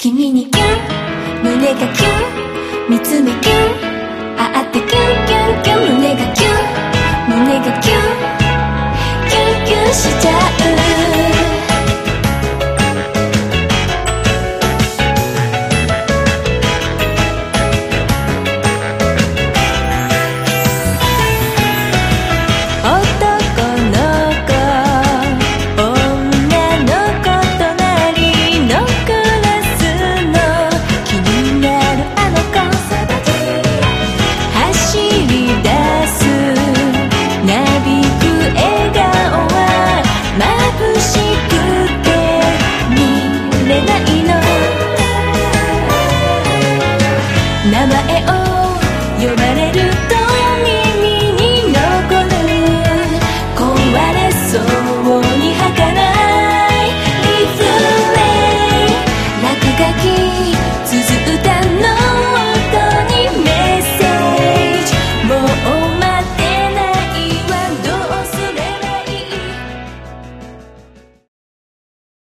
君にキュン胸がキュン見つめキュンあってキュンキュンキュン胸